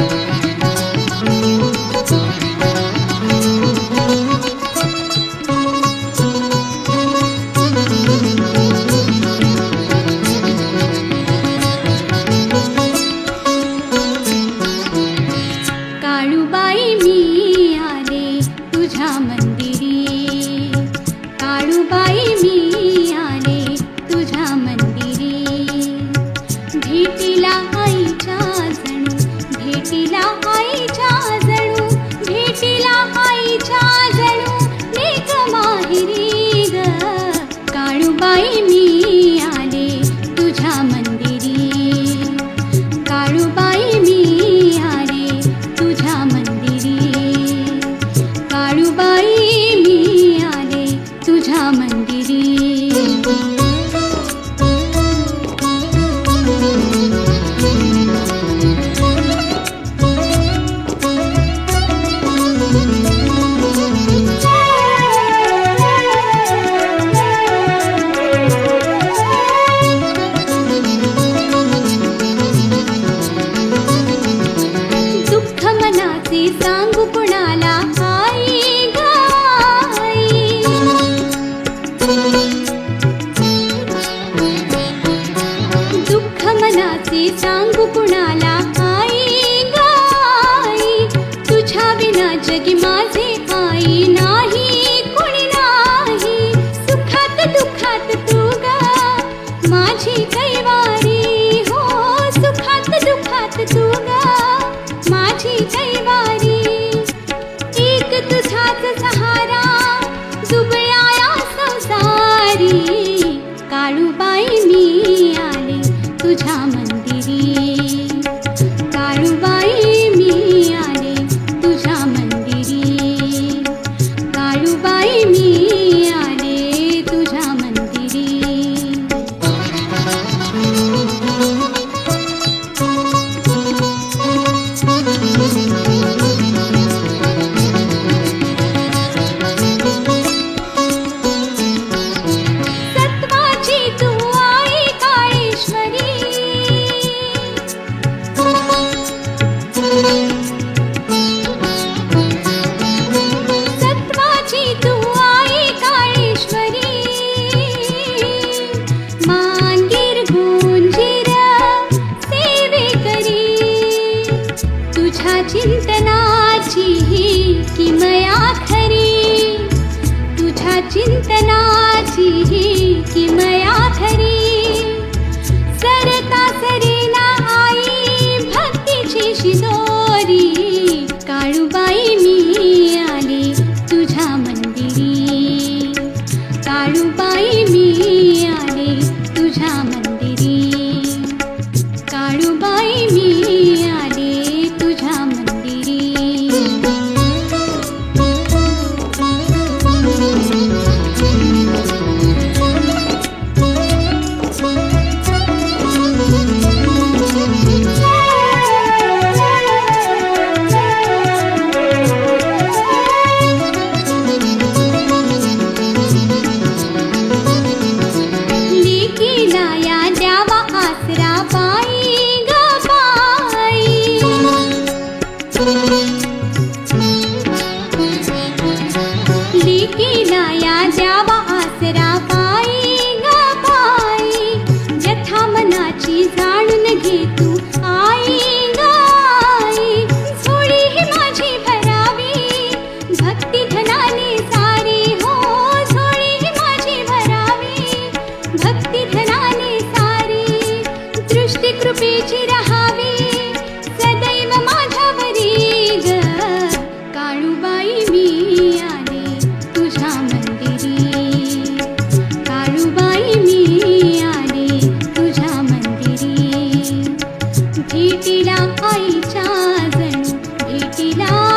काळूबाई मी आले तुझ्या मंदिरी, काळूबाई मी आले तुझ्या मंदिरी. भेटीला आईच्या जणू, भेटीला आईच्या जणू, भेटीला आईच्या जणू लेक माहेरी ग. काळूबाई मी आले तुझ्या मंदिरी, काळूबाई मी आले तुझ्या मंदिरी, काळूबाई मी आले तुझ्या मंदिरी. दुःख मनाचे सांगू कुणाला आई ग आई, दुःख मनाचे सांगू कुणाला आई ग आई. तुझ्या विना जगी माझे आई नाही कुणी नाही. सुखात दुःखात तू ग माझी कैवारी हो, सुखात दुःखात तू ग माझी कैवारी. एक तुझाच सहारा दुबळ्या या संसारी. काळूबाई मी आले तुझ्या मंदिरी, काळूबाई मी आले तुझ्या मंदिरी, काळूबाई मी आले तुझ्या मंदिरी. सत्वाची तू आई काळेश्वरी, सत्वाची तू आई काळेश्वरी. मांगीर गुंजीर सेवे करी, तुझ्या चिंतनाची ही किमया खरी, तुझ्या चिंतनाची ही किमया खरी. सरता सरेना आई भक्तीची शिदोरी. काळूबाई मी आले तुझ्या मंदिरी, काळूबाई मी आले तुझ्या मंदिरी, काळूबाई मी आले तुझ्या मंदिरी. लेकीला या द्यावा आसरा बाई ग बाई, लेकीला या द्यावा आसरा बाई ग बाई. व्यथा मनाची जाणून घे तू आई ग आई. झोळी ही माझी भरावी भक्ती धनाने सारी हो, झोळी ही माझी भरावी भक्ती धनाने सारी. दृष्टी कृपेची राहावी सदैव माझ्यावरी ग. काळूबाई मी आले तुझ्या मंदिरी, काळूबाई मी आले तुझ्या मंदिरी. भेटीला आईच्या जणू, भेटीला